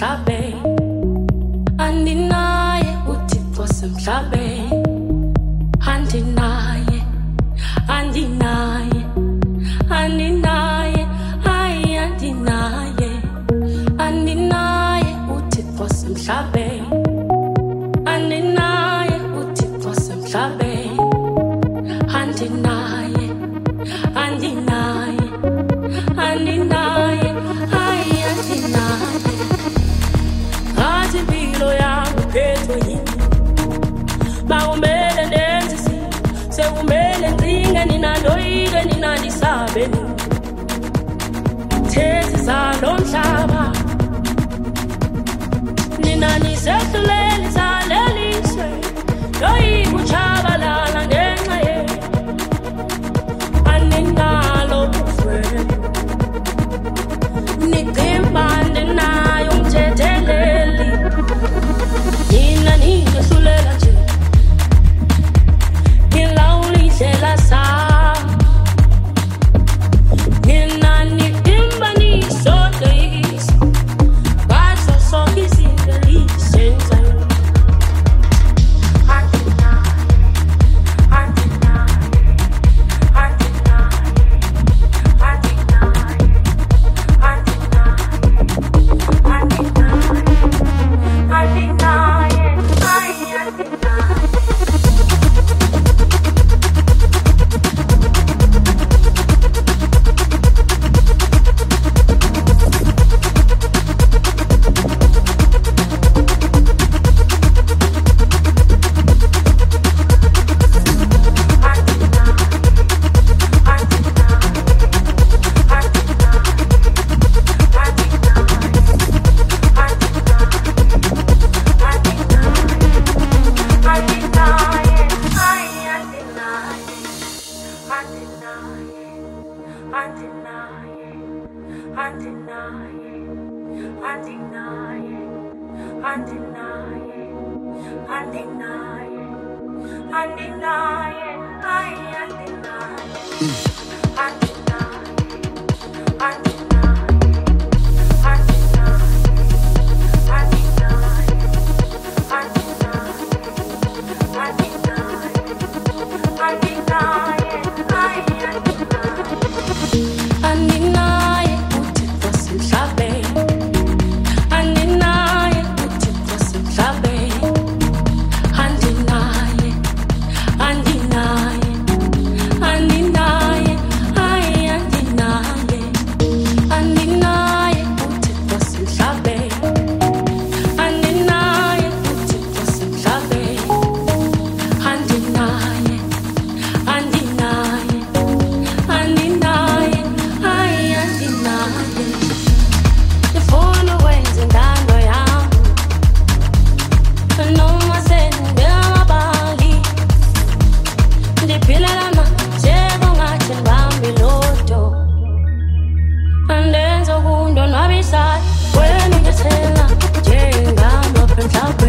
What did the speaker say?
semhlabeni andinaye uThixo semhlabeni andinaye andinaye andinaye ay andinaye andinaye uThixo semhlabeni andinaye uThixo semhlabeni andinaye andinaye andinaye ay andinaye ngathi impilo yami phethwe yini bawumele ndenzi sekumele ncinge ninandoyike ninandisabeni thethi zalomhlaba ninanisehluleli zaleliswe noyikutshabalala ngenxa yenu aninalo bufwele nigcimba ndinayo umthetheleli nina ningehlulela nje ngilawula indlela zami nina nigcimba nisodeyisa ngaso sonke izinto elizenzayo When you tell her, Jane, I'm up and